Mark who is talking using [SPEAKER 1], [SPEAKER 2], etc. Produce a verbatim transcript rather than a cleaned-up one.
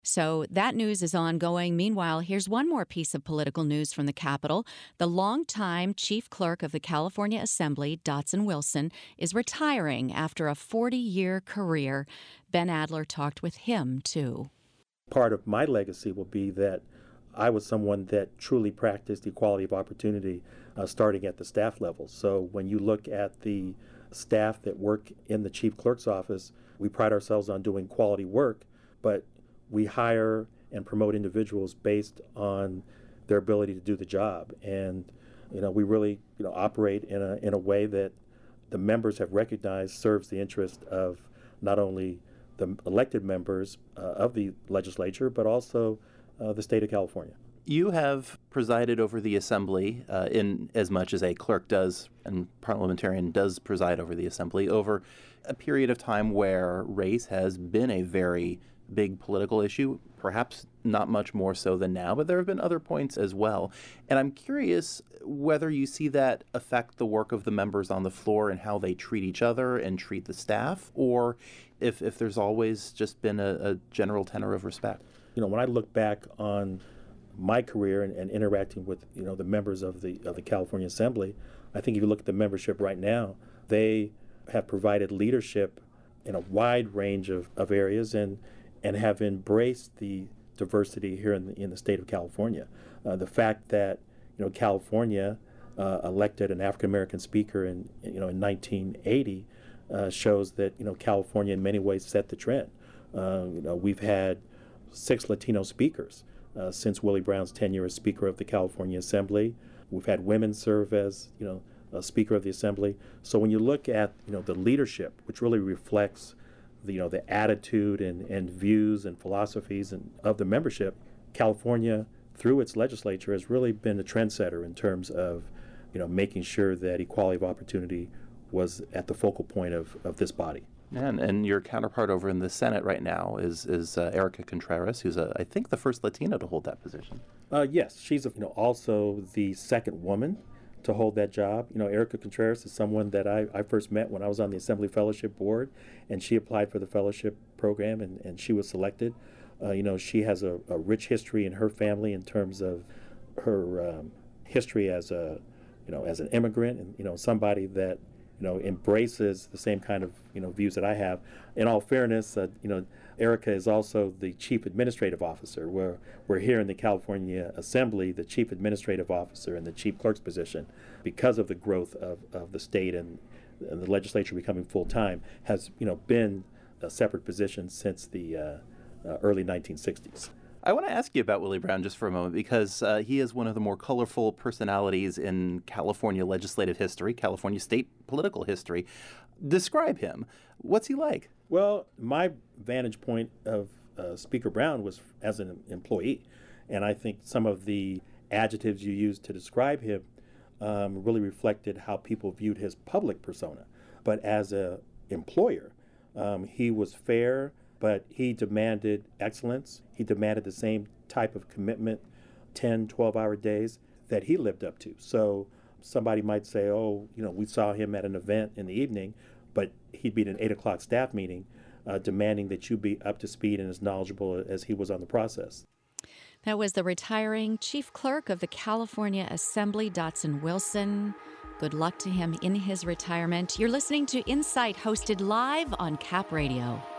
[SPEAKER 1] So that news is ongoing. Meanwhile, here's one more piece of political news from the Capitol. The longtime chief clerk of the California Assembly, Dotson Wilson, is retiring after a forty-year career. Ben Adler talked with him, too.
[SPEAKER 2] Part of my legacy will be that I was someone that truly practiced equality of opportunity uh, starting at the staff level. So when you look at the staff that work in the chief clerk's office, we pride ourselves on doing quality work, but we hire and promote individuals based on their ability to do the job. And, you know, we really, you know, operate in a in a way that the members have recognized serves the interest of not only the elected members uh, of the legislature, but also uh, the state of California.
[SPEAKER 3] You have presided over the Assembly uh, in as much as a clerk does and parliamentarian does preside over the Assembly over a period of time where race has been a very big political issue, perhaps not much more so than now, but there have been other points as well. And I'm curious whether you see that affect the work of the members on the floor and how they treat each other and treat the staff, or if, if there's always just been a, a general tenor of respect.
[SPEAKER 2] You know, when I look back on my career and, and interacting with, you know, the members of the of the California Assembly, I think if you look at the membership right now, they have provided leadership in a wide range of, of areas and and have embraced the diversity here in the, in the state of California. Uh, the fact that, you know, California uh, elected an African American speaker in, you know, in nineteen eighty uh, shows that, you know, California in many ways set the trend. Uh, you know, we've had six Latino speakers uh, since Willie Brown's tenure as Speaker of the California Assembly. We've had women serve as, you know, a Speaker of the Assembly. So when you look at, you know, the leadership, which really reflects the, you know, the attitude and, and views and philosophies and of the membership, California, through its legislature, has really been a trendsetter in terms of, you know, making sure that equality of opportunity was at the focal point of, of this body.
[SPEAKER 3] And, and your counterpart over in the Senate right now is is uh, Erica Contreras, who's, a, I think, the first Latina to hold that position.
[SPEAKER 2] Uh, yes, she's a, you know, also the second woman to hold that job. You know, Erica Contreras is someone that I, I first met when I was on the Assembly Fellowship Board, and she applied for the fellowship program, and, and she was selected. Uh, you know, she has a, a rich history in her family in terms of her um, history as a, you know, as an immigrant, and, you know, somebody that, you know, embraces the same kind of, you know, views that I have. In all fairness, uh, you know, Erica is also the Chief Administrative Officer. We're, we're here in the California Assembly, the Chief Administrative Officer and the Chief Clerk's position, because of the growth of, of the state and, and the legislature becoming full-time, has, you know, been a separate position since the uh, uh, early nineteen sixties.
[SPEAKER 3] I want to ask you about Willie Brown just for a moment, because uh, he is one of the more colorful personalities in California legislative history, California state political history. Describe him. What's he like?
[SPEAKER 2] Well, my vantage point of uh, Speaker Brown was as an employee, and I think some of the adjectives you used to describe him um, really reflected how people viewed his public persona. But as an employer, um, he was fair, but he demanded excellence. He demanded the same type of commitment, ten, twelve-hour days, that he lived up to. So somebody might say, oh, you know, we saw him at an event in the evening, but he'd be at an eight o'clock staff meeting uh, demanding that you be up to speed and as knowledgeable as he was on the process.
[SPEAKER 1] That was the retiring Chief Clerk of the California Assembly, Dotson Wilson. Good luck to him in his retirement. You're listening to Insight, hosted live on Cap Radio.